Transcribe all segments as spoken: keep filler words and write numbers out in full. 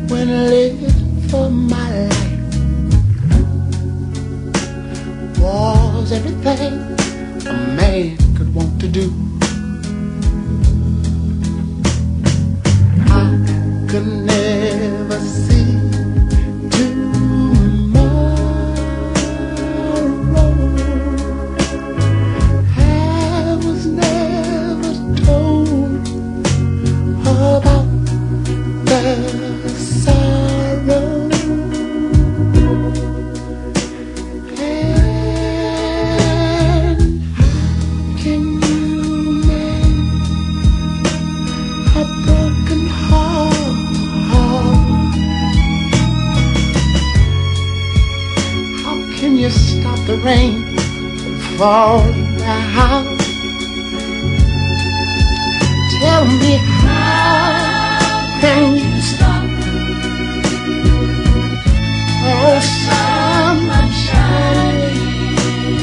when I lived for my life was everything a man could want to do. I could never see you stop the rain from falling down. Tell me, how can you stop oh sun shining?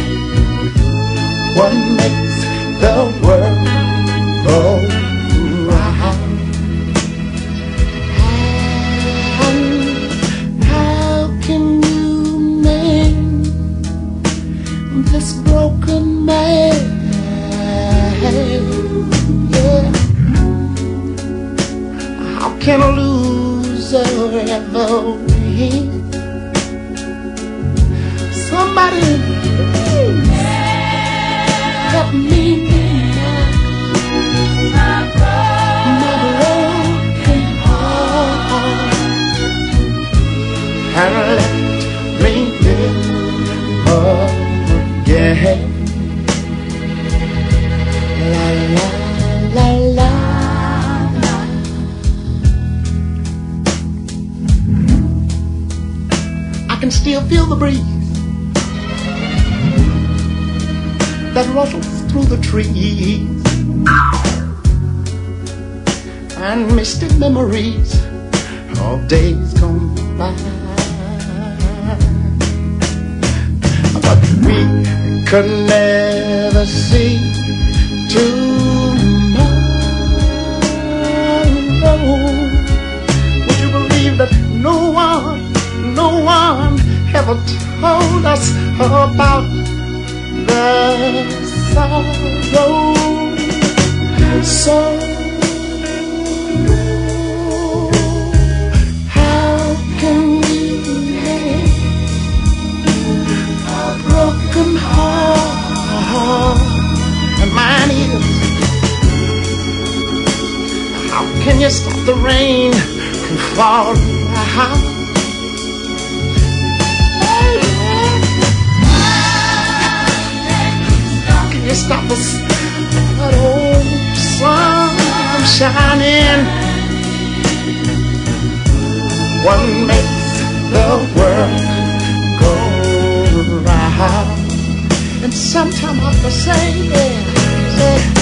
What makes the world go round? And how can you mend this broken man? Yeah. How can a loser ever win? Somebody please help me now. My broken heart, and let me live again. La la la la la. I can still feel the breeze that rustles through the trees, and misty memories of days gone by. But we could never see tomorrow. Would you believe that no one, no one ever told us about the sorrow? So how can we make a broken heart? And mine is, how can you stop the rain from falling down? Can you stop us, that old sun shining? What makes the world go round? And sometimes I have to say, yeah, say